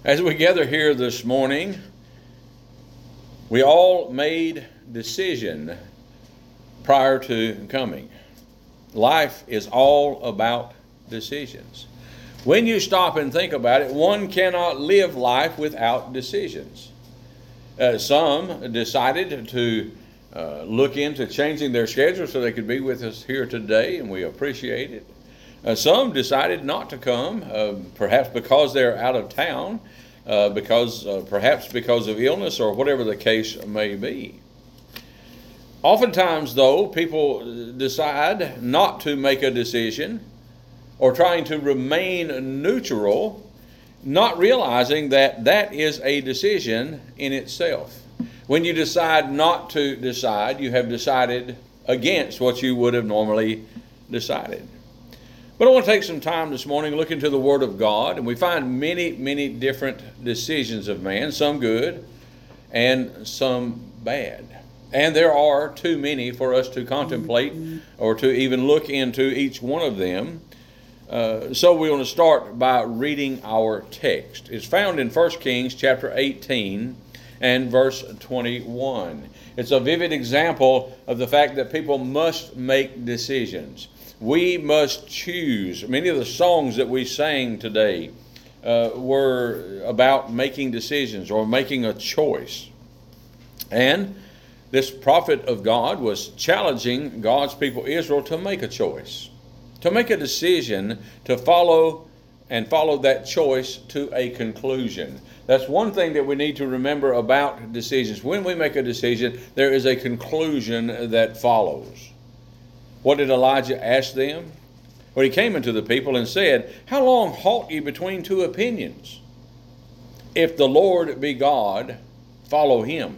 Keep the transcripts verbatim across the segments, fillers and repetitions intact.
As we gather here this morning, we all made decision prior to coming. Life is all about decisions. When you stop and think about it, one cannot live life without decisions. Uh, some decided to uh, look into changing their schedule so they could be with us here today, and we appreciate it. Uh, some decided not to come, uh, perhaps because they're out of town, uh, because uh, perhaps because of illness or whatever the case may be. Oftentimes, though, people decide not to make a decision or trying to remain neutral, not realizing that that is a decision in itself. When you decide not to decide, you have decided against what you would have normally decided. But I want to take some time this morning, look into the Word of God, and we find many, many different decisions of man, some good and some bad. And there are too many for us to contemplate or to even look into each one of them. Uh, so we want to start by reading our text. It's found in First Kings chapter eighteen and verse twenty-one. It's a vivid example of the fact that people must make decisions. We must choose. Many of the songs that we sang today uh, were about making decisions or making a choice. And this prophet of God was challenging God's people Israel to make a choice, to make a decision to follow and follow that choice to a conclusion. That's one thing that we need to remember about decisions. When we make a decision, there is a conclusion that follows. What did Elijah ask them? Well, he came unto the people and said, "How long halt ye between two opinions? If the Lord be God, follow him.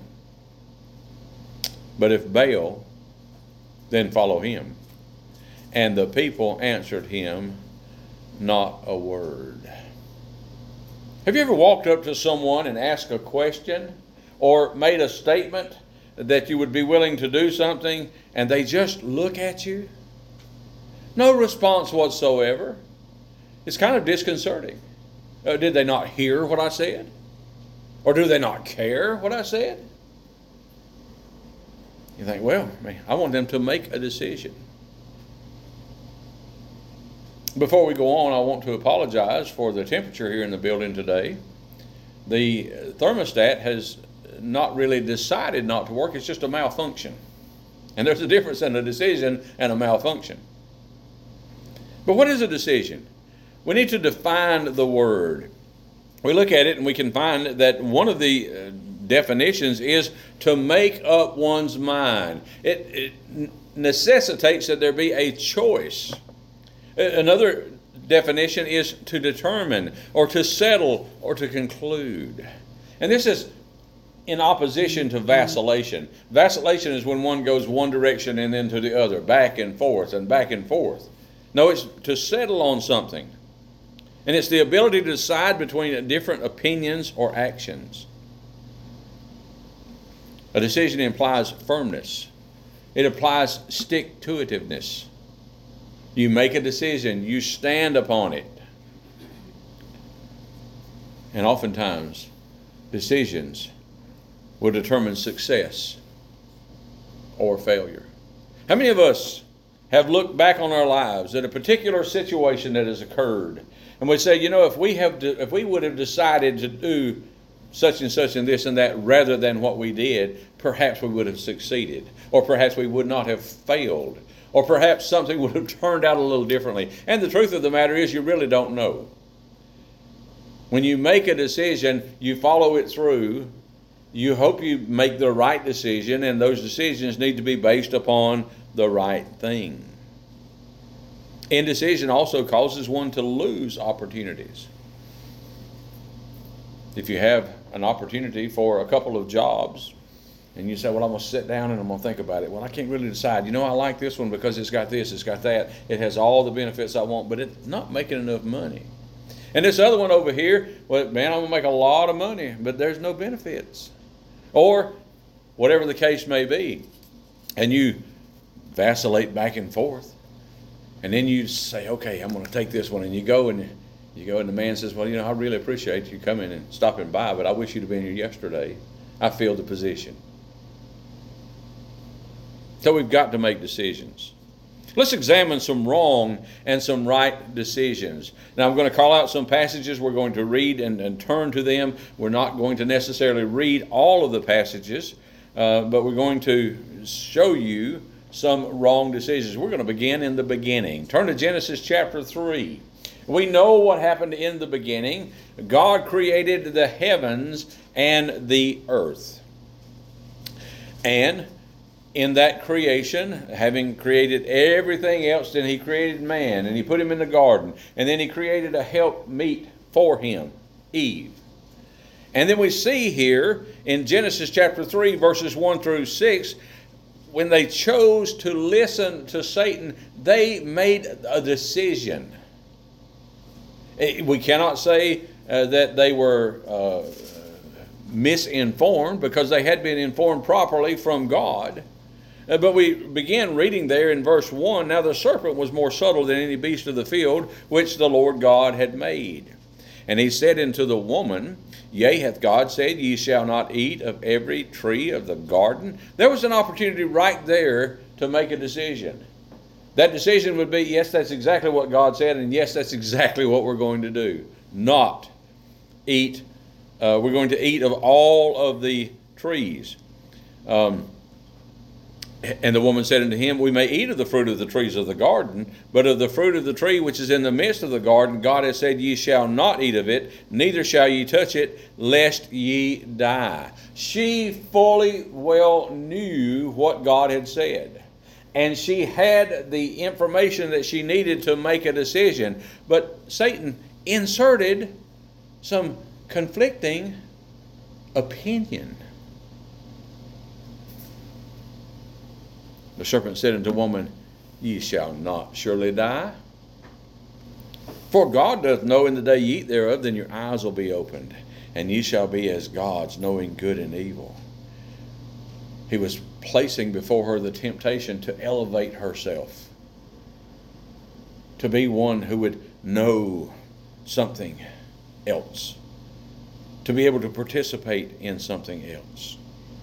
But if Baal, then follow him." And the people answered him not a word. Have you ever walked up to someone and asked a question or made a statement that you would be willing to do something and they just look at you? No response whatsoever. It's kind of disconcerting. Uh, did they not hear what I said? Or do they not care what I said? You think, well, man, I want them to make a decision. Before we go on, I want to apologize for the temperature here in the building today. The thermostat has not really decided not to work. It's just a malfunction. And there's a difference in a decision and a malfunction. But what is a decision? We need to define the word. We look at it and we can find that one of the uh, definitions is to make up one's mind. It, it necessitates that there be a choice. Another definition is to determine or to settle or to conclude. And this is in opposition to vacillation. Vacillation is when one goes one direction and then to the other, back and forth and back and forth. No, it's to settle on something. And it's the ability to decide between different opinions or actions. A decision implies firmness. It implies stick-to-itiveness. You make a decision, you stand upon it. And oftentimes, decisions will determine success or failure. How many of us have looked back on our lives at a particular situation that has occurred, and we say, you know, if we have, de- if we would have decided to do such and such and this and that rather than what we did, perhaps we would have succeeded, or perhaps we would not have failed, or perhaps something would have turned out a little differently. And the truth of the matter is, you really don't know. When you make a decision, you follow it through. You hope you make the right decision, and those decisions need to be based upon the right thing. Indecision also causes one to lose opportunities. If you have an opportunity for a couple of jobs, and you say, well, I'm going to sit down and I'm going to think about it. Well, I can't really decide. You know, I like this one because it's got this, it's got that. It has all the benefits I want, but it's not making enough money. And this other one over here, well, man, I'm going to make a lot of money, but there's no benefits. Or whatever the case may be. And you vacillate back and forth. And then you say, okay, I'm going to take this one. And you go and You go and the man says, well, you know, I really appreciate you coming and stopping by, but I wish you'd have been here yesterday. I filled the position. So we've got to make decisions. Let's examine some wrong and some right decisions. Now I'm going to call out some passages. We're going to read and, and turn to them. We're not going to necessarily read all of the passages, uh, but we're going to show you some wrong decisions. We're going to begin in the beginning. Turn to Genesis chapter three. We know what happened in the beginning. God created the heavens and the earth. And in that creation, having created everything else, then he created man, and he put him in the garden. And then he created a helpmeet for him, Eve. And then we see here in Genesis chapter three, verses one through six, when they chose to listen to Satan, they made a decision. We cannot say uh, that they were uh, misinformed, because they had been informed properly from God. Uh, but we begin reading there in verse one, now the serpent was more subtle than any beast of the field which the Lord God had made. And he said unto the woman, yea, hath God said, ye shall not eat of every tree of the garden? There was an opportunity right there to make a decision. That decision would be, yes, that's exactly what God said, and yes, that's exactly what we're going to do. Not eat, uh, we're going to eat of all of the trees. Um, and the woman said unto him, we may eat of the fruit of the trees of the garden, but of the fruit of the tree which is in the midst of the garden, God has said, ye shall not eat of it, neither shall ye touch it, lest ye die. She fully well knew what God had said. And she had the information that she needed to make a decision. But Satan inserted some conflicting opinion. The serpent said unto the woman, ye shall not surely die. For God doth know in the day ye eat thereof, then your eyes will be opened, and ye shall be as gods, knowing good and evil. He was placing before her the temptation to elevate herself, to be one who would know something else, to be able to participate in something else.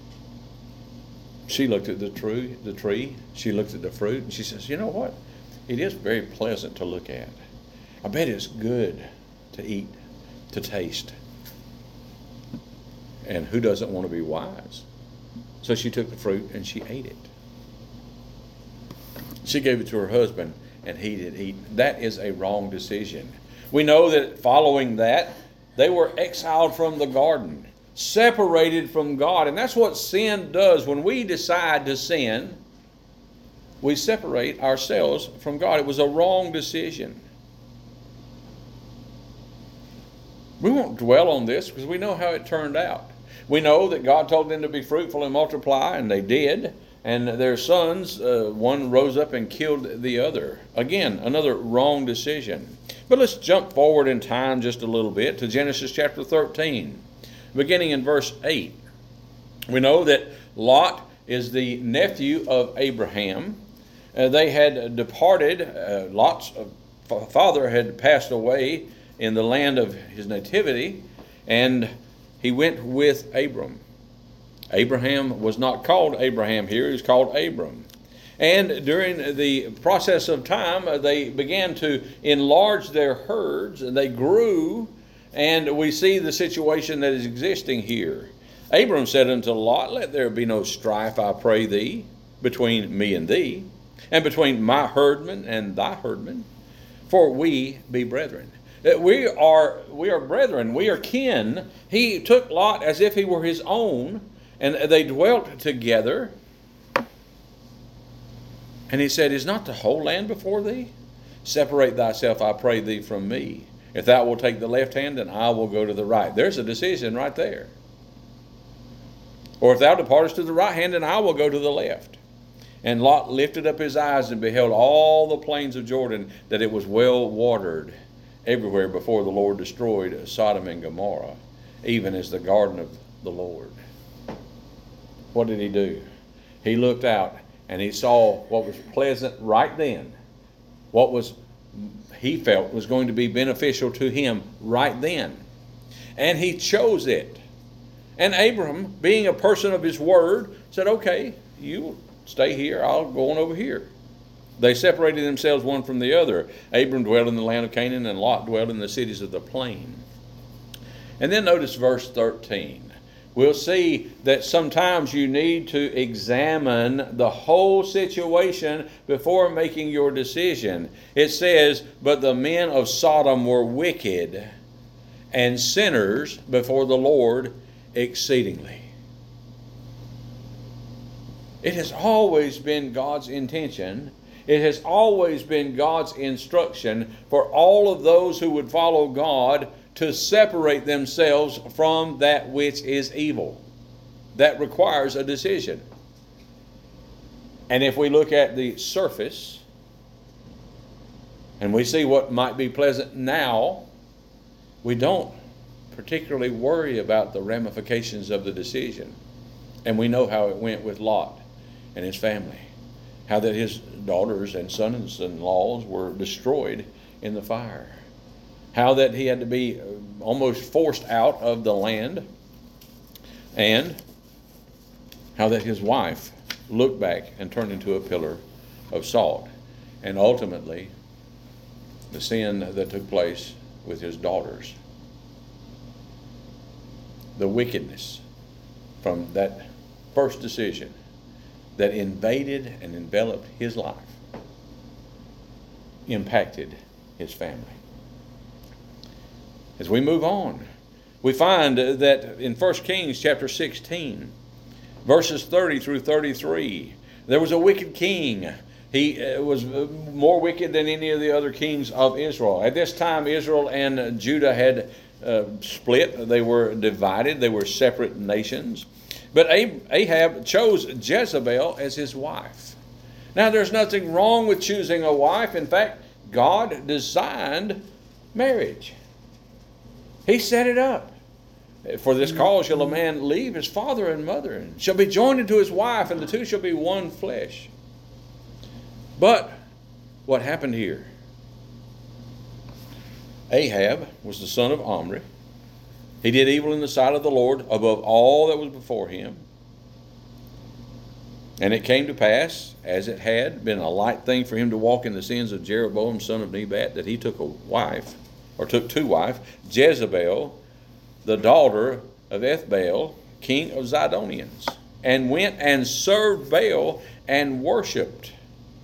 She looked at the tree, the tree, she looked at the fruit, and she says, you know what? It is very pleasant to look at. I bet it's good to eat, to taste. And who doesn't want to be wise? So she took the fruit and she ate it. She gave it to her husband and he did eat. That is a wrong decision. We know that following that, they were exiled from the garden, separated from God. And that's what sin does. When we decide to sin, we separate ourselves from God. It was a wrong decision. We won't dwell on this because we know how it turned out. We know that God told them to be fruitful and multiply, and they did. And their sons, uh, one rose up and killed the other. Again, another wrong decision. But let's jump forward in time just a little bit to Genesis chapter thirteen, beginning in verse eight. We know that Lot is the nephew of Abraham. Uh, they had departed. Uh, Lot's uh, father had passed away in the land of his nativity, and he went with Abram. Abraham was not called Abraham here, he was called Abram. And during the process of time, they began to enlarge their herds, and they grew, and we see the situation that is existing here. Abram said unto Lot, let there be no strife, I pray thee, between me and thee, and between my herdmen and thy herdmen, for we be brethren. We are, we are brethren, we are kin. He took Lot as if he were his own, and they dwelt together. And he said, is not the whole land before thee? Separate thyself, I pray thee, from me. If thou wilt take the left hand, then I will go to the right. There's a decision right there. Or if thou departest to the right hand, then I will go to the left. And Lot lifted up his eyes and beheld all the plains of Jordan, that it was well watered everywhere before the Lord destroyed Sodom and Gomorrah, even as the garden of the Lord. What did he do? He looked out and he saw what was pleasant right then, what was he felt was going to be beneficial to him right then. And he chose it. And Abram, being a person of his word, said, okay, you stay here, I'll go on over here. They separated themselves one from the other. Abram dwelled in the land of Canaan, and Lot dwelled in the cities of the plain. And then notice verse thirteen. We'll see that sometimes you need to examine the whole situation before making your decision. It says, but the men of Sodom were wicked and sinners before the Lord exceedingly. It has always been God's intention, it has always been God's instruction for all of those who would follow God to separate themselves from that which is evil. That requires a decision. And if we look at the surface and we see what might be pleasant now, we don't particularly worry about the ramifications of the decision. And we know how it went with Lot and his family. How that his daughters and sons-in-laws were destroyed in the fire. How that he had to be almost forced out of the land. And how that his wife looked back and turned into a pillar of salt. And ultimately, the sin that took place with his daughters. The wickedness from that first decision that invaded and enveloped his life impacted his family. As we move on, we find that in First Kings chapter sixteen, verses thirty through thirty-three, there was a wicked king. He was more wicked than any of the other kings of Israel. At this time, Israel and Judah had uh, split. They were divided. They were separate nations. But Ahab chose Jezebel as his wife. Now, there's nothing wrong with choosing a wife. In fact, God designed marriage. He set it up. For this cause shall a man leave his father and mother, and shall be joined unto his wife, and the two shall be one flesh. But what happened here? Ahab was the son of Omri. He did evil in the sight of the Lord above all that was before him. And it came to pass, as it had been a light thing for him to walk in the sins of Jeroboam, son of Nebat, that he took a wife, or took two wives, Jezebel, the daughter of Ethbaal, king of Zidonians, and went and served Baal and worshipped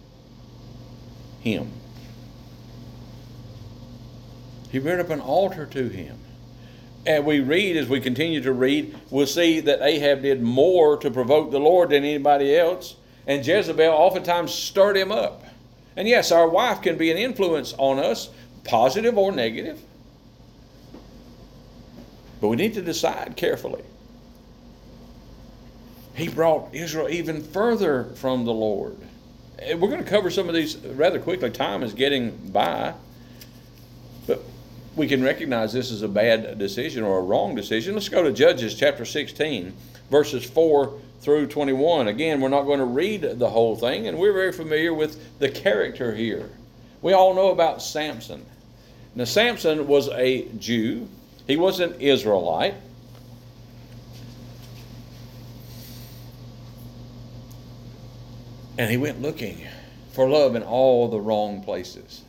him. He reared up an altar to him. And we read, as we continue to read, we'll see that Ahab did more to provoke the Lord than anybody else. And Jezebel oftentimes stirred him up. And yes, our wife can be an influence on us, positive or negative. But we need to decide carefully. He brought Israel even further from the Lord. And we're going to cover some of these rather quickly. Time is getting by. But we can recognize this as a bad decision or a wrong decision. Let's go to Judges chapter sixteen, verses four through twenty-one. Again, we're not going to read the whole thing, and we're very familiar with the character here. We all know about Samson. Now, Samson was a Jew. He was an Israelite. And he went looking for love in all the wrong places.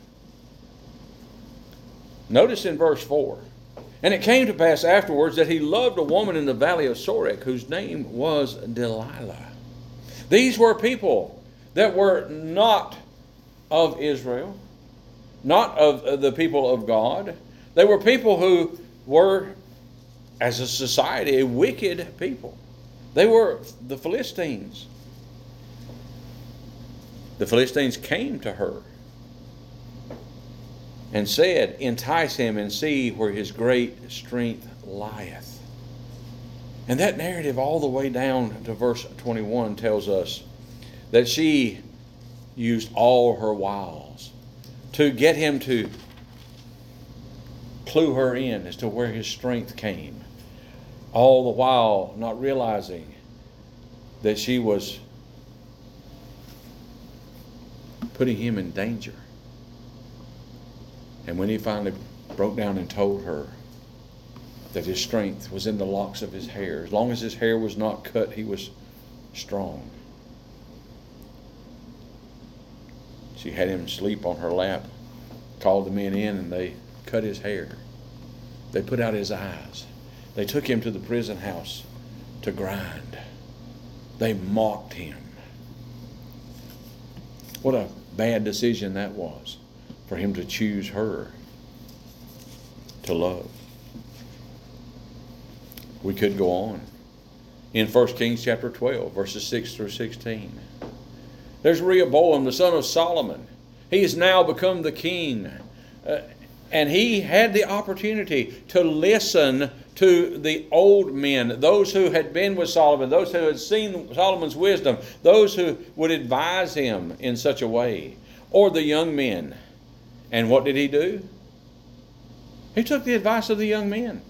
Notice in verse four, and it came to pass afterwards that he loved a woman in the valley of Sorek, whose name was Delilah. These were people that were not of Israel, not of the people of God. They were people who were, as a society, a wicked people. They were the Philistines. The Philistines came to her and said, entice him and see where his great strength lieth. And that narrative all the way down to verse twenty-one tells us that she used all her wiles to get him to clue her in as to where his strength came. All the while not realizing that she was putting him in danger. And when he finally broke down and told her that his strength was in the locks of his hair, as long as his hair was not cut, he was strong. She had him sleep on her lap, called the men in, and they cut his hair. They put out his eyes. They took him to the prison house to grind. They mocked him. What a bad decision that was for him to choose her to love. We could go on. In First Kings chapter twelve, verses six through sixteen. There's Rehoboam, the son of Solomon. He has now become the king. Uh, and he had the opportunity to listen to the old men, those who had been with Solomon, those who had seen Solomon's wisdom, those who would advise him in such a way, or the young men. And what did he do? He took the advice of the young men.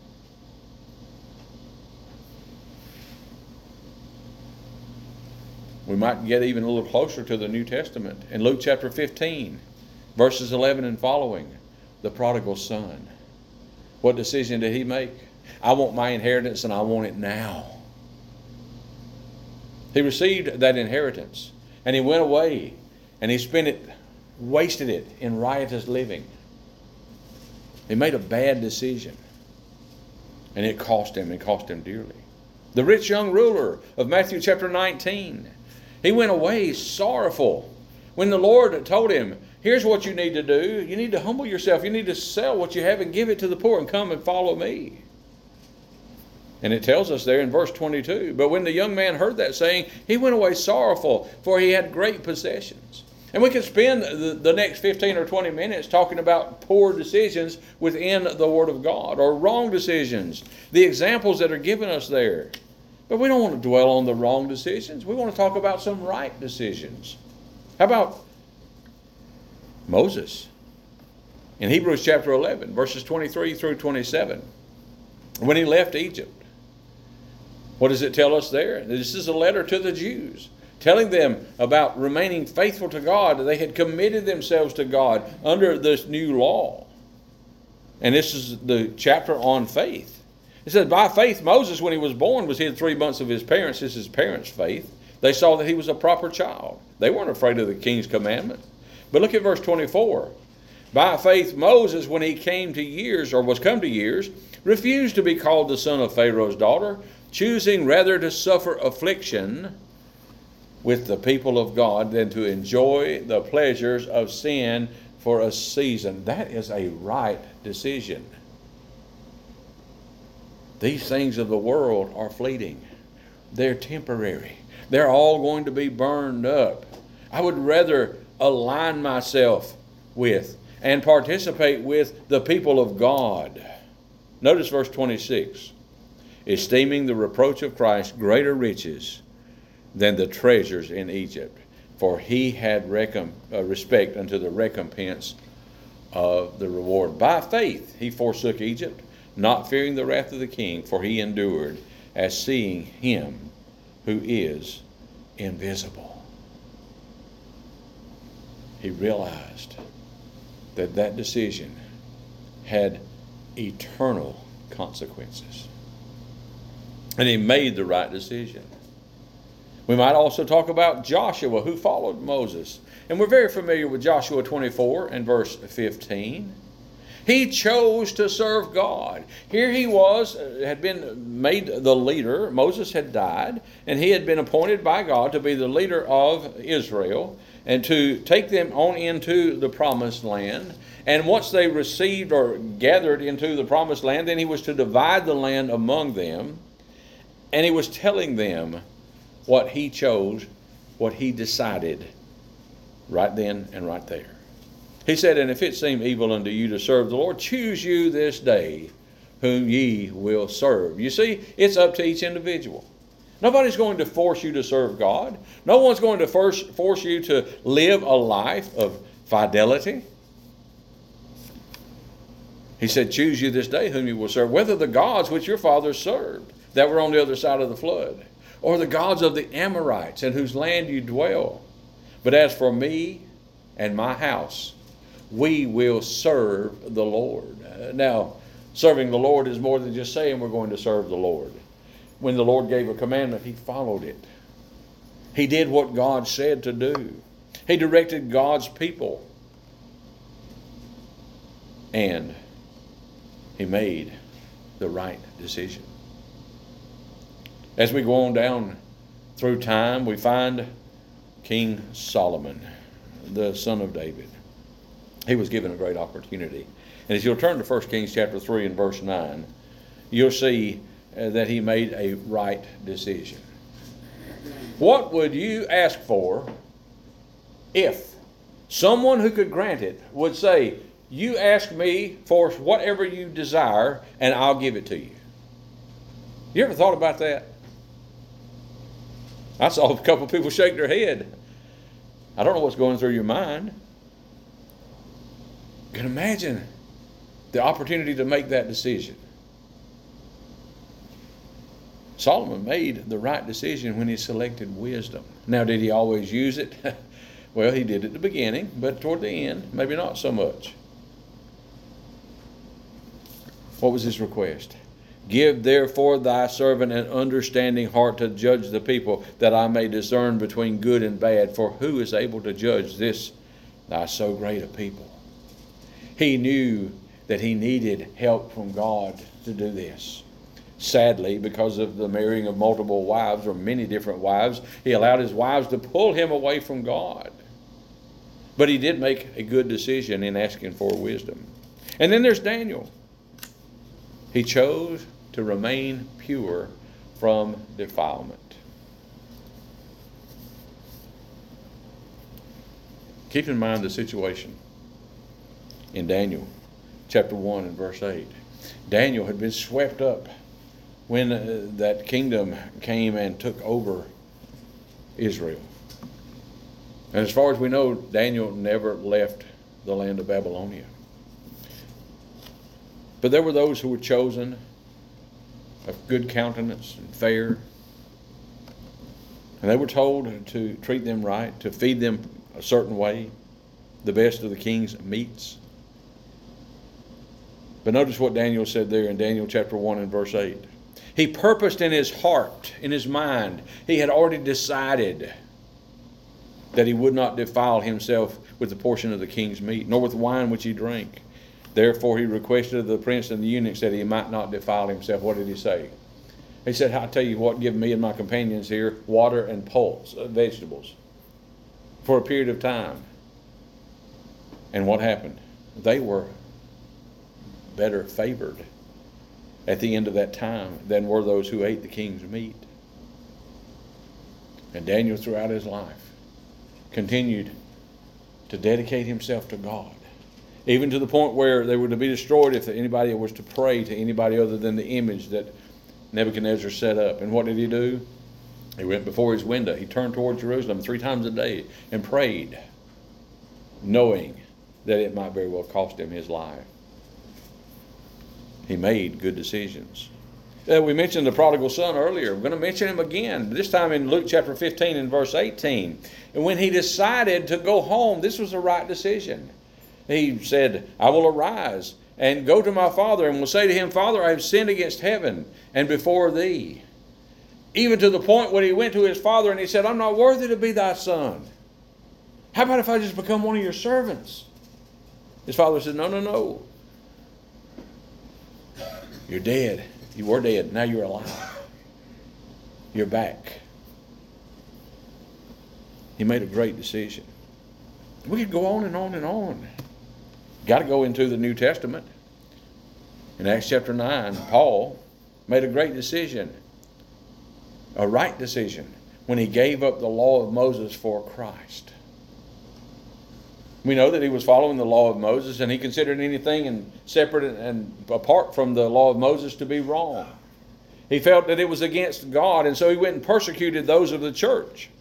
We might get even a little closer to the New Testament. In Luke chapter fifteen, verses eleven and following, the prodigal son. What decision did he make? I want my inheritance and I want it now. He received that inheritance and he went away and he spent it, wasted it in riotous living. He made a bad decision and it cost him, it cost him dearly. The rich young ruler of Matthew chapter nineteen, he went away sorrowful when the Lord told him, here's what you need to do. You need to humble yourself. You need to sell what you have and give it to the poor and come and follow me. And it tells us there in verse twenty-two, but when the young man heard that saying, he went away sorrowful, for he had great possessions. And we could spend the, the next fifteen or twenty minutes talking about poor decisions within the Word of God, or wrong decisions, the examples that are given us there. But we don't want to dwell on the wrong decisions. We want to talk about some right decisions. How about Moses? In Hebrews chapter eleven, verses twenty-three through twenty-seven, when he left Egypt, what does it tell us there? This is a letter to the Jews, telling them about remaining faithful to God. They had committed themselves to God under this new law. And this is the chapter on faith. It says, by faith, Moses, when he was born, was hid three months of his parents. This is his parents' faith. They saw that he was a proper child. They weren't afraid of the king's commandment. But look at verse twenty-four. By faith, Moses, when he came to years, or was come to years, refused to be called the son of Pharaoh's daughter, choosing rather to suffer affliction with the people of God than to enjoy the pleasures of sin for a season. That is a right decision. These things of the world are fleeting. They're temporary. They're all going to be burned up. I would rather align myself with and participate with the people of God. Notice verse twenty-six. Esteeming the reproach of Christ greater riches than the treasures in Egypt, for he had recom- uh, respect unto the recompense of the reward. By faith he forsook Egypt, not fearing the wrath of the king, for he endured as seeing him who is invisible. He realized that that decision had eternal consequences. And he made the right decision. We might also talk about Joshua, who followed Moses. And we're very familiar with Joshua twenty-four and verse fifteen. He chose to serve God. Here he was, had been made the leader. Moses had died, and he had been appointed by God to be the leader of Israel and to take them on into the promised land. And once they received or gathered into the promised land, then he was to divide the land among them. And he was telling them what he chose, what he decided right then and right there. He said, and if it seem evil unto you to serve the Lord, choose you this day whom ye will serve. You see, it's up to each individual. Nobody's going to force you to serve God. No one's going to force, force you to live a life of fidelity. He said, choose you this day whom you will serve, whether the gods which your fathers served, that were on the other side of the flood, or the gods of the Amorites in whose land you dwell. But as for me and my house, we will serve the Lord. Uh, now, serving the Lord is more than just saying we're going to serve the Lord. When the Lord gave a commandment, he followed it. He did what God said to do. He directed God's people. And he made the right decision. As we go on down through time, we find King Solomon, the son of David. He was given a great opportunity. And as you'll turn to First Kings chapter three and verse nine, you'll see uh, that he made a right decision. What would you ask for if someone who could grant it would say, you ask me for whatever you desire and I'll give it to you? You ever thought about that? I saw a couple of people shake their head. I don't know what's going through your mind. You can imagine the opportunity to make that decision. Solomon made the right decision when he selected wisdom. Now, did he always use it? Well, he did at the beginning, but toward the end, maybe not so much. What was his request? Give therefore thy servant an understanding heart to judge the people, that I may discern between good and bad. For who is able to judge this thy so great a people? He knew that he needed help from God to do this. Sadly, because of the marrying of multiple wives, or many different wives, he allowed his wives to pull him away from God. But he did make a good decision in asking for wisdom. And then there's Daniel. He chose to remain pure from defilement. Keep in mind the situation in Daniel chapter one and verse eight. Daniel had been swept up when uh, that kingdom came and took over Israel. And as far as we know, Daniel never left the land of Babylonia. But there were those who were chosen, of good countenance and fair. And they were told to treat them right, to feed them a certain way, the best of the king's meats. But notice what Daniel said there in Daniel chapter one and verse eight. He purposed in his heart, in his mind, he had already decided that he would not defile himself with the portion of the king's meat, nor with the wine which he drank. Therefore he requested of the prince and the eunuchs that he might not defile himself. What did he say? He said, I'll tell you what, give me and my companions here water and pulse, uh, vegetables, for a period of time. And what happened? They were better favored at the end of that time than were those who ate the king's meat. And Daniel, throughout his life, continued to dedicate himself to God, even to the point where they were to be destroyed if anybody was to pray to anybody other than the image that Nebuchadnezzar set up. And what did he do? He went before his window. He turned toward Jerusalem three times a day and prayed, knowing that it might very well cost him his life. He made good decisions. Uh, we mentioned the prodigal son earlier. We're going to mention him again, this time in Luke chapter fifteen and verse eighteen. And when he decided to go home, this was the right decision. He said, I will arise and go to my father and will say to him, Father, I have sinned against heaven and before thee. Even to the point when he went to his father and he said, I'm not worthy to be thy son. How about if I just become one of your servants? His father said, no, no, no. You're dead. You were dead. Now you're alive. You're back. He made a great decision. We could go on and on and on. Got to go into the New Testament. In Acts chapter nine, Paul made a great decision, a right decision, when he gave up the law of Moses for Christ. We know that he was following the law of Moses, and he considered anything and separate and apart from the law of Moses to be wrong. He felt that it was against God, and so he went and persecuted those of the church.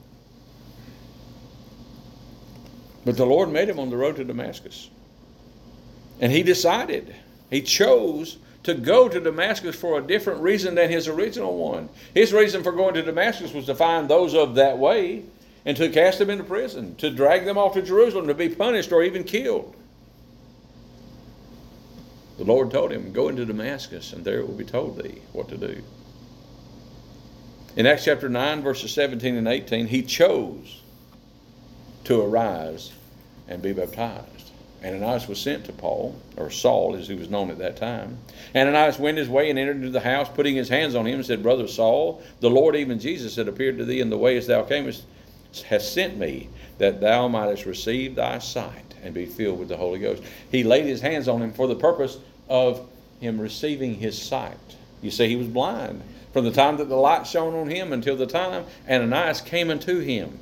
But the Lord met him on the road to Damascus. And he decided, he chose to go to Damascus for a different reason than his original one. His reason for going to Damascus was to find those of that way and to cast them into prison, to drag them off to Jerusalem to be punished or even killed. The Lord told him, go into Damascus, and there it will be told thee what to do. In Acts chapter nine, verses seventeen and eighteen, he chose to arise and be baptized. Ananias was sent to Paul, or Saul as he was known at that time. Ananias went his way and entered into the house, putting his hands on him and said, Brother Saul, the Lord, even Jesus, that appeared to thee in the way as thou camest, has sent me, that thou mightest receive thy sight and be filled with the Holy Ghost. He laid his hands on him for the purpose of him receiving his sight. You see, he was blind from the time that the light shone on him until the time Ananias came unto him.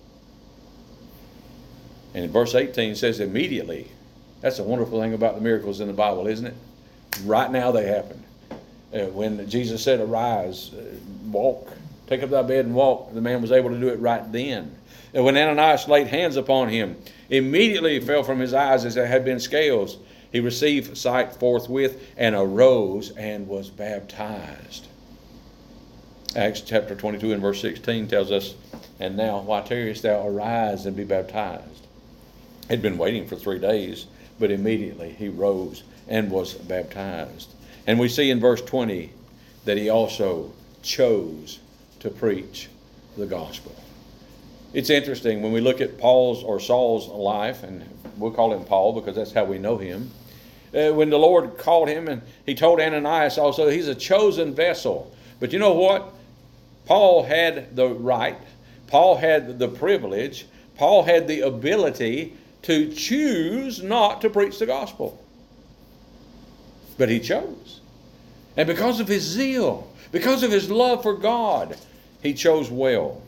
And in verse eighteen it says immediately. That's a wonderful thing about the miracles in the Bible, isn't it? Right now they happened. Uh, when Jesus said, arise, uh, walk, take up thy bed and walk, the man was able to do it right then. And when Ananias laid hands upon him, immediately he fell from his eyes as there had been scales. He received sight forthwith and arose and was baptized. Acts chapter twenty-two and verse sixteen tells us, and now, why tarriest thou? Arise and be baptized. He'd been waiting for three days, but immediately he rose and was baptized. And we see in verse twenty that he also chose to preach the gospel. It's interesting when we look at Paul's or Saul's life, and we'll call him Paul because that's how we know him. Uh, when the Lord called him, and he told Ananias also he's a chosen vessel. But you know what? Paul had the right, Paul had the privilege, Paul had the ability to choose not to preach the gospel. But he chose. And because of his zeal, because of his love for God, he chose well.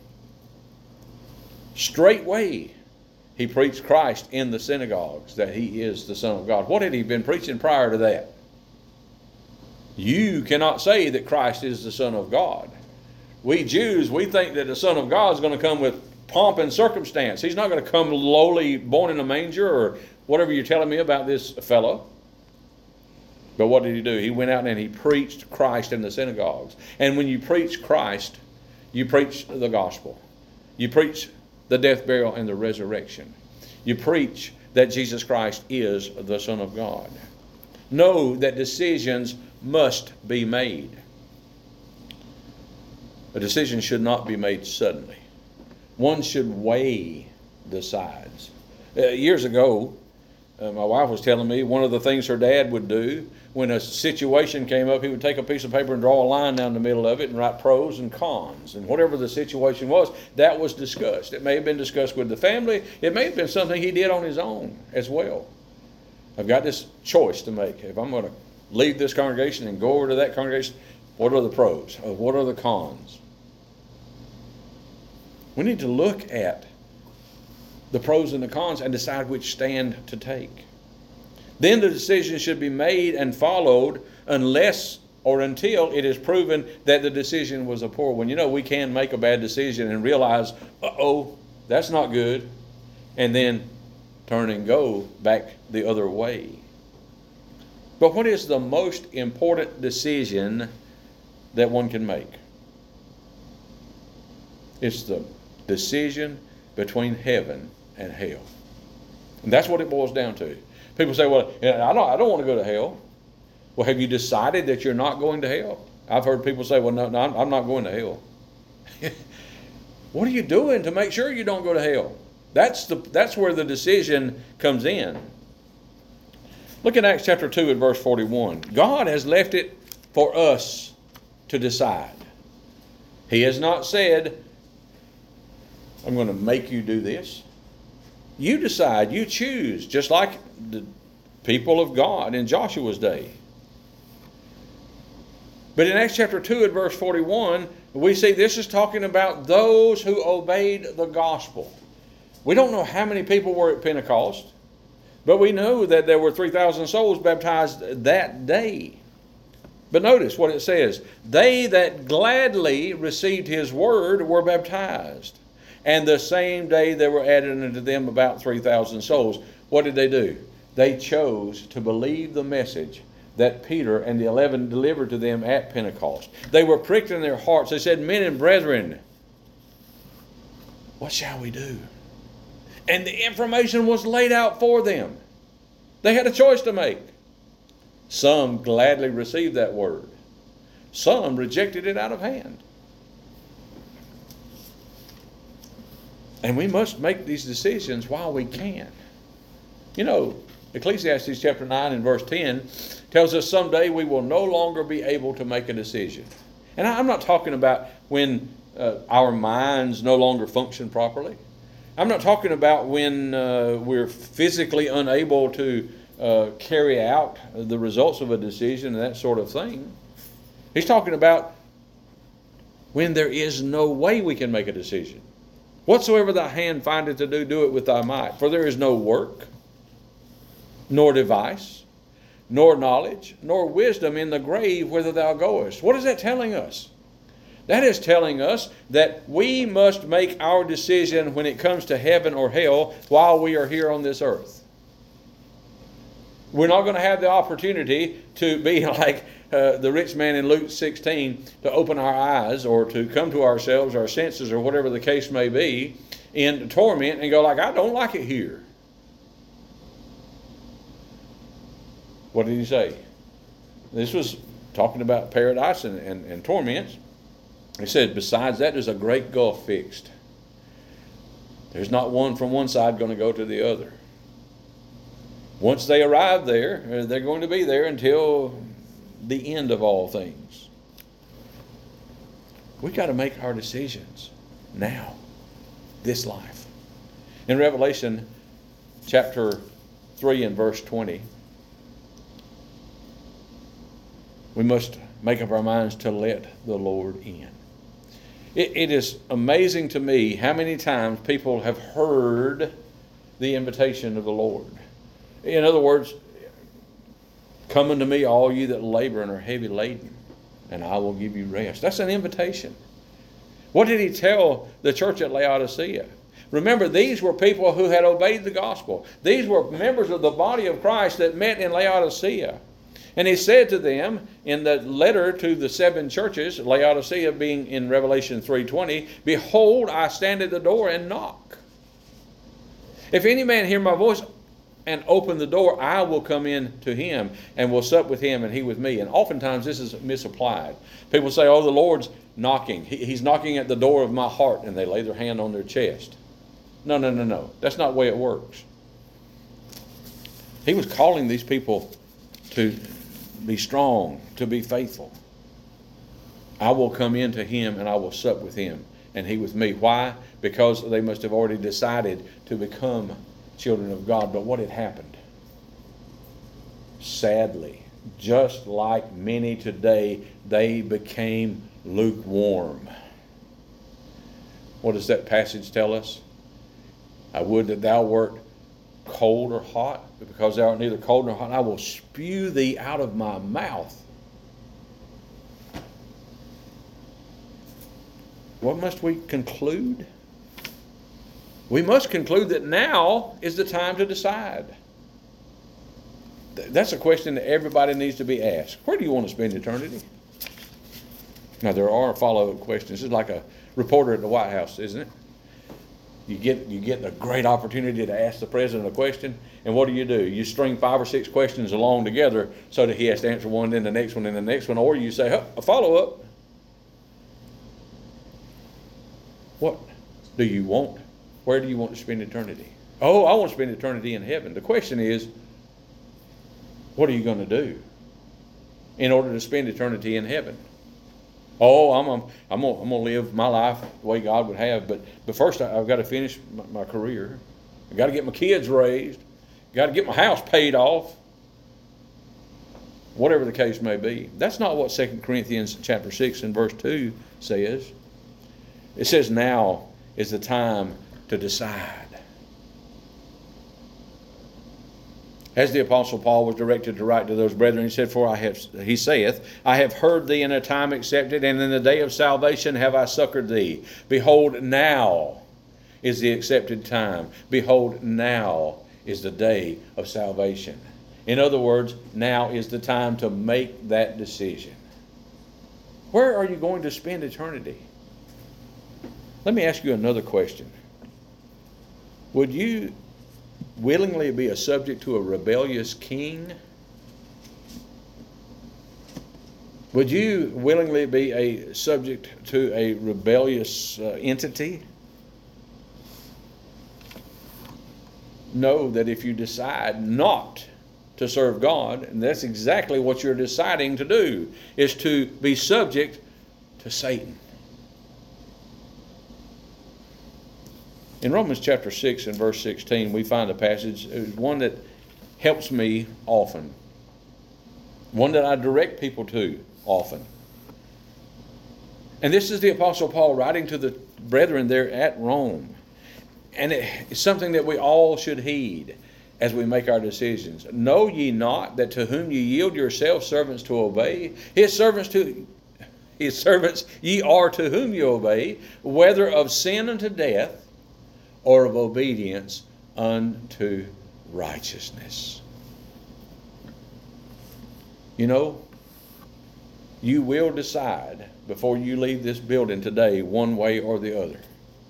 Straightway, he preached Christ in the synagogues, that he is the Son of God. What had he been preaching prior to that? You cannot say that Christ is the Son of God. We Jews, we think that the Son of God is going to come with pomp and circumstance. He's not going to come lowly, born in a manger, or whatever you're telling me about this fellow. But what did he do? He went out and he preached Christ in the synagogues. And when you preach Christ, you preach the gospel. You preach the death, burial, and the resurrection. You preach that Jesus Christ is the Son of God. Know that decisions must be made. A decision should not be made suddenly. One should weigh the sides. Uh, years ago, uh, my wife was telling me one of the things her dad would do when a situation came up, he would take a piece of paper and draw a line down the middle of it and write pros and cons. And whatever the situation was, that was discussed. It may have been discussed with the family. It may have been something he did on his own as well. I've got this choice to make. If I'm going to leave this congregation and go over to that congregation, what are the pros? Or what are the cons? We need to look at the pros and the cons and decide which stand to take. Then the decision should be made and followed unless or until it is proven that the decision was a poor one. You know, we can make a bad decision and realize, uh-oh, that's not good, and then turn and go back the other way. But what is the most important decision that one can make? It's the decision between heaven and hell. And that's what it boils down to. People say, well, I don't, I don't want to go to hell. Well, have you decided that you're not going to hell? I've heard people say, well, no, no I'm not going to hell. What are you doing to make sure you don't go to hell? That's the that's where the decision comes in. Look at Acts chapter two and verse forty-one. God has left it for us to decide. He has not said, I'm going to make you do this. You decide, you choose, just like the people of God in Joshua's day. But in Acts chapter two and verse forty-one, we see this is talking about those who obeyed the gospel. We don't know how many people were at Pentecost, but we know that there were three thousand souls baptized that day. But notice what it says. They that gladly received his word were baptized. And the same day there were added unto them about three thousand souls. What did they do? They chose to believe the message that Peter and the eleven delivered to them at Pentecost. They were pricked in their hearts. They said, men and brethren, what shall we do? And the information was laid out for them. They had a choice to make. Some gladly received that word. Some rejected it out of hand. And we must make these decisions while we can. You know, Ecclesiastes chapter nine and verse ten tells us someday we will no longer be able to make a decision. And I'm not talking about when uh, our minds no longer function properly. I'm not talking about when uh, we're physically unable to uh, carry out the results of a decision and that sort of thing. He's talking about when there is no way we can make a decision. Whatsoever thy hand findeth to do, do it with thy might. For there is no work, nor device, nor knowledge, nor wisdom in the grave whither thou goest. What is that telling us? That is telling us that we must make our decision when it comes to heaven or hell while we are here on this earth. We're not going to have the opportunity to be like uh, the rich man in Luke sixteen, to open our eyes or to come to ourselves, our senses, or whatever the case may be, in torment and go like, I don't like it here. What did he say? This was talking about paradise and, and, and torments. He said, besides that, there's a great gulf fixed. There's not one from one side going to go to the other. Once they arrive there, they're going to be there until the end of all things. We've got to make our decisions now, this life. In Revelation chapter three and verse twenty, we must make up our minds to let the Lord in. It, it is amazing to me how many times people have heard the invitation of the Lord. In other words, come unto me, all you that labor and are heavy laden, and I will give you rest. That's an invitation. What did he tell the church at Laodicea? Remember, these were people who had obeyed the gospel. These were members of the body of Christ that met in Laodicea. And he said to them in the letter to the seven churches, Laodicea being in Revelation three twenty, behold, I stand at the door and knock. If any man hear my voice and open the door, I will come in to him and will sup with him and he with me. And oftentimes this is misapplied. People say, oh, the Lord's knocking. He, he's knocking at the door of my heart, and they lay their hand on their chest. No, no, no, no. That's not the way it works. He was calling these people to be strong, to be faithful. I will come into him and I will sup with him and he with me. Why? Because they must have already decided to become children of God. But what had happened? Sadly, just like many today, they became lukewarm. What does that passage tell us? I would that thou wert cold or hot, but because thou art neither cold nor hot, I will spew thee out of my mouth. What must we conclude? We must conclude that now is the time to decide. That's a question that everybody needs to be asked. Where do you want to spend eternity? Now, there are follow-up questions. It's like a reporter at the White House, isn't it? You get you get a great opportunity to ask the president a question, and what do you do? You string five or six questions along together so that he has to answer one, then the next one, then the next one, or you say, oh, a follow-up. What do you want? Where do you want to spend eternity? Oh, I want to spend eternity in heaven. The question is, what are you going to do in order to spend eternity in heaven? Oh, I'm I'm I'm gonna, I'm gonna live my life the way God would have, but but first I, I've got to finish my, my career. I've got to get my kids raised. Got to get my house paid off. Whatever the case may be. That's not what Second Corinthians chapter six and verse two says. It says now is the time to decide. As the Apostle Paul was directed to write to those brethren, he said, For I have, he saith, I have heard thee in a time accepted, and in the day of salvation have I succored thee. Behold, now is the accepted time. Behold, now is the day of salvation. In other words, now is the time to make that decision. Where are you going to spend eternity? Let me ask you another question. Would you willingly be a subject to a rebellious king? Would you willingly be a subject to a rebellious uh, entity? Know that if you decide not to serve God, and that's exactly what you're deciding to do, is to be subject to Satan. In Romans chapter six and verse sixteen, we find a passage, one that helps me often, one that I direct people to often. And this is the Apostle Paul writing to the brethren there at Rome. And it's something that we all should heed as we make our decisions. Know ye not that to whom ye yield yourselves servants to obey, his servants to his servants ye are to whom ye obey, whether of sin unto death or of obedience unto righteousness. You know, you will decide before you leave this building today one way or the other.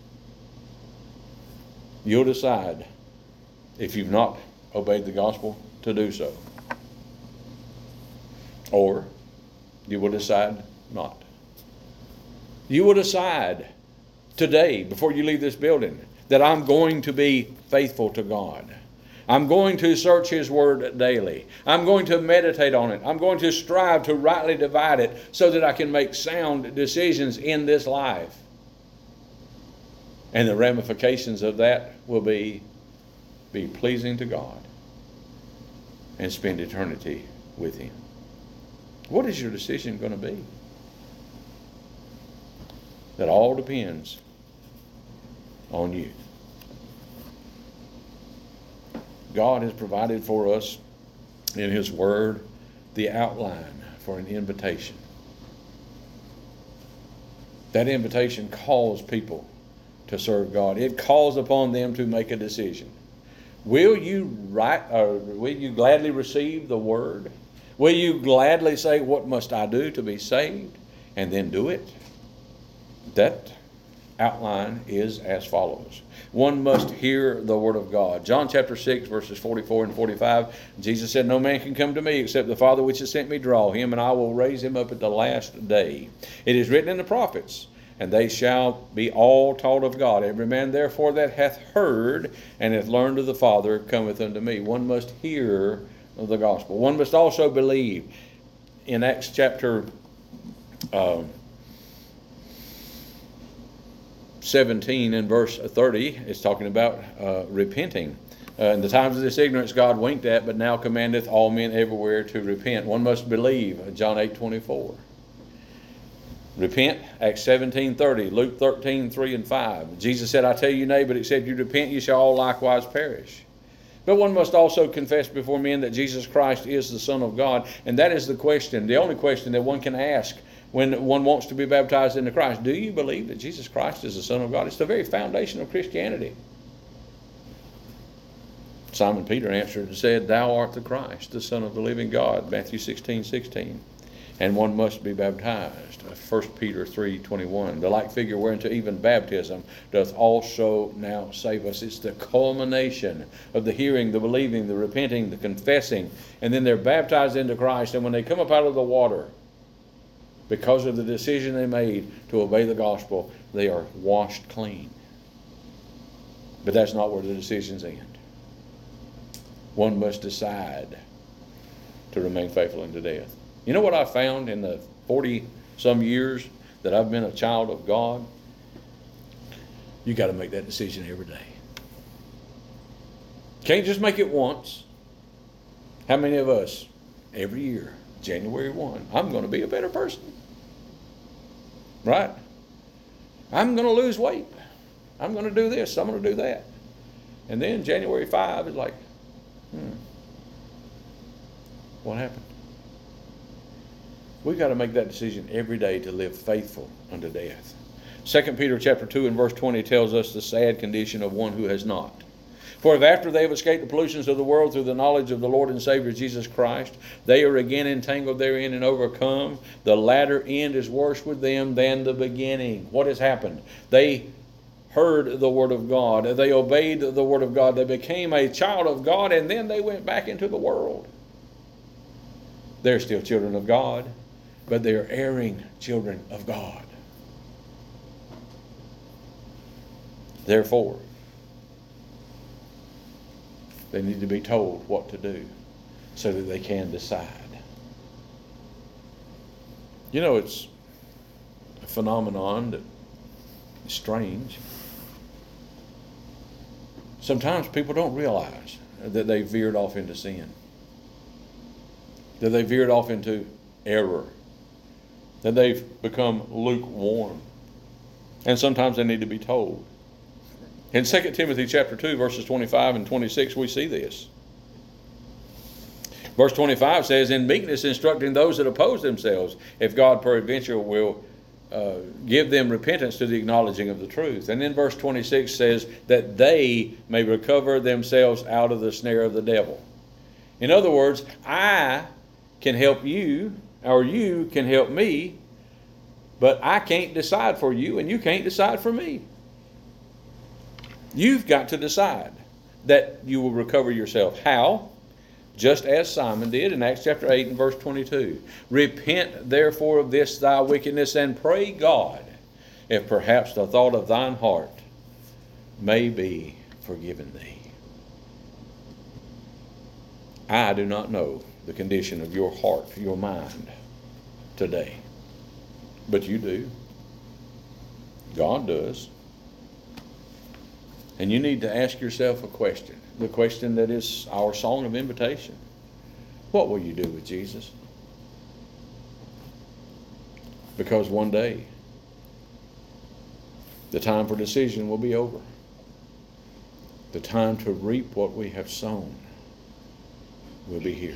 You'll decide, if you've not obeyed the gospel, to do so. Or you will decide not. You will decide today, before you leave this building, that I'm going to be faithful to God. I'm going to search His Word daily. I'm going to meditate on it. I'm going to strive to rightly divide it so that I can make sound decisions in this life. And the ramifications of that will be be pleasing to God and spend eternity with Him. What is your decision going to be? That all depends on you. God has provided for us in His Word the outline for an invitation. That invitation calls people to serve God. It calls upon them to make a decision. Will you write, or will you gladly receive the Word? Will you gladly say, what must I do to be saved? And then do it? That outline is as follows. One must hear the Word of God. John chapter six, verses forty-four and forty-five. Jesus said, no man can come to me except the Father which has sent me draw him, and I will raise him up at the last day. It is written in the prophets, and they shall be all taught of God. Every man therefore that hath heard and hath learned of the Father cometh unto me. One must hear the gospel. One must also believe. In Acts chapter uh, seventeen and verse thirty, it's talking about uh, repenting. Uh, in the times of this ignorance God winked at, but now commandeth all men everywhere to repent. One must believe. John eight twenty-four. Repent, Acts seventeen thirty, Luke thirteen three and five. Jesus said, I tell you, nay, but except you repent, you shall all likewise perish. But one must also confess before men that Jesus Christ is the Son of God. And that is the question, the only question that one can ask when one wants to be baptized into Christ. Do you believe that Jesus Christ is the Son of God? It's the very foundation of Christianity. Simon Peter answered and said, Thou art the Christ, the Son of the living God. Matthew sixteen sixteen. And one must be baptized. First Peter three twenty-one. The like figure whereunto even baptism doth also now save us. It's the culmination of the hearing, the believing, the repenting, the confessing. And then they're baptized into Christ. And when they come up out of the water, because of the decision they made to obey the gospel, they are washed clean. But that's not where the decisions end. One must decide to remain faithful unto death. You know what I found in the forty-some years that I've been a child of God? You got to make that decision every day. Can't just make it once. How many of us, every year, January first, I'm going to be a better person. Right? I'm going to lose weight. I'm going to do this. I'm going to do that. And then January fifth is like, hmm, what happened? We've got to make that decision every day to live faithful unto death. Second Peter chapter two and verse twenty tells us the sad condition of one who has not. For if after they have escaped the pollutions of the world through the knowledge of the Lord and Savior Jesus Christ, they are again entangled therein and overcome, the latter end is worse with them than the beginning. What has happened? They heard the Word of God. They obeyed the Word of God. They became a child of God, and then they went back into the world. They're still children of God, but they are erring children of God. Therefore, they need to be told what to do so that they can decide. You know, it's a phenomenon that is strange. Sometimes people don't realize that they veered off into sin, that they veered off into error, that they've become lukewarm. And sometimes they need to be told. In Second Timothy chapter two, verses twenty-five and twenty-six, we see this. Verse twenty-five says, in meekness instructing those that oppose themselves, if God peradventure will uh, give them repentance to the acknowledging of the truth. And then verse twenty-six says that they may recover themselves out of the snare of the devil. In other words, I can help you, or you can help me, but I can't decide for you, and you can't decide for me. You've got to decide that you will recover yourself. How? Just as Simon did in Acts chapter eight and verse twenty-two. Repent therefore of this thy wickedness, and pray God, if perhaps the thought of thine heart may be forgiven thee. I do not know the condition of your heart, your mind today, but you do. God does. And you need to ask yourself a question, the question that is our song of invitation. What will you do with Jesus? Because one day, the time for decision will be over. The time to reap what we have sown will be here.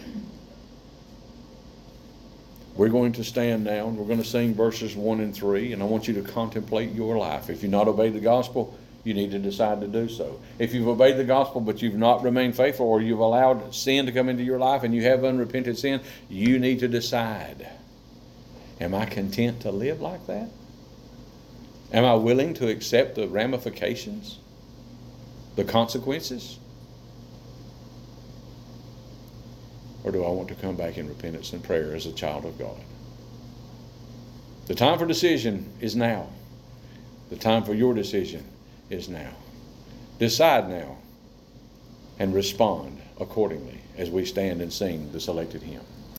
We're going to stand now, and we're going to sing verses one and three, and I want you to contemplate your life. If you've not obeyed the gospel, you need to decide to do so. If you've obeyed the gospel but you've not remained faithful, or you've allowed sin to come into your life and you have unrepented sin, you need to decide, am I content to live like that? Am I willing to accept the ramifications, the consequences? Or do I want to come back in repentance and prayer as a child of God? The time for decision is now. The time for your decision is now. Decide now and respond accordingly as we stand and sing the selected hymn.